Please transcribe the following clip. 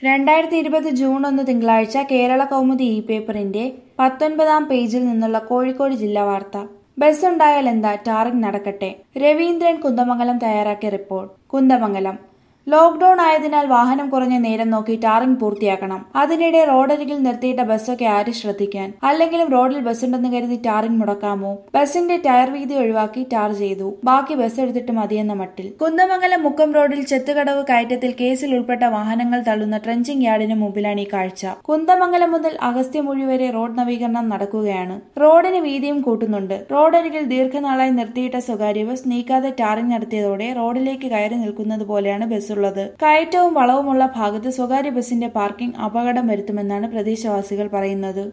2020 June 1 തിങ്കളാഴ്ച കേരള കൗമുദി പേപ്പറിന്റെ 19-ാം പേജിൽ നിന്നുള്ള കോഴിക്കോട് ജില്ലാ വാർത്ത. ബസ്സുണ്ടായാൽ എന്താ, ടാറിംഗ് നടക്കട്ടെ. രവീന്ദ്രൻ കുന്ദമംഗലം തയ്യാറാക്കിയ റിപ്പോർട്ട്. കുന്ദമംഗലം. ലോക്ഡൌൺ ആയതിനാൽ വാഹനം കുറഞ്ഞ നേരം നോക്കി ടാറിംഗ് പൂർത്തിയാക്കണം. അതിനിടെ റോഡരികിൽ നിർത്തിയിട്ട ബസ്സൊക്കെ ആര് ശ്രദ്ധിക്കാൻ? അല്ലെങ്കിലും റോഡിൽ ബസ്സുണ്ടെന്ന് കരുതി ടാറിംഗ് മുടക്കാമോ? ബസിന്റെ ടയർ വീതി ഒഴിവാക്കി ടാർ ചെയ്തു. ബാക്കി ബസ് എടുത്തിട്ട് മതിയെന്ന മട്ടിൽ. കുന്ദമംഗലം മുക്കം റോഡിൽ ചെത്തുകടവ് കയറ്റത്തിൽ കേസിൽ ഉൾപ്പെട്ട വാഹനങ്ങൾ തള്ളുന്ന ട്രഞ്ചിങ് യാർഡിന് മുമ്പിലാണ് ഈ കാഴ്ച. കുന്ദമംഗലം മുതൽ അഗസ്ത്യമൊഴി വരെ റോഡ് നവീകരണം നടക്കുകയാണ്. റോഡിന് വീതിയും കൂട്ടുന്നുണ്ട്. റോഡരികിൽ ദീർഘനാളായി നിർത്തിയിട്ട സ്വകാര്യ ബസ് നീക്കാതെ ടാറിംഗ് നടത്തിയതോടെ റോഡിലേക്ക് കയറി നിൽക്കുന്നത് പോലെയാണ് ബസ് ഉള്ളത്. കയറ്റവും വളവുമുള്ള ഭാഗത്ത് സ്വകാര്യ ബസിന്റെ പാർക്കിംഗ് അപകടം വരുത്തുമെന്നാണ് പ്രദേശവാസികൾ പറയുന്നത്.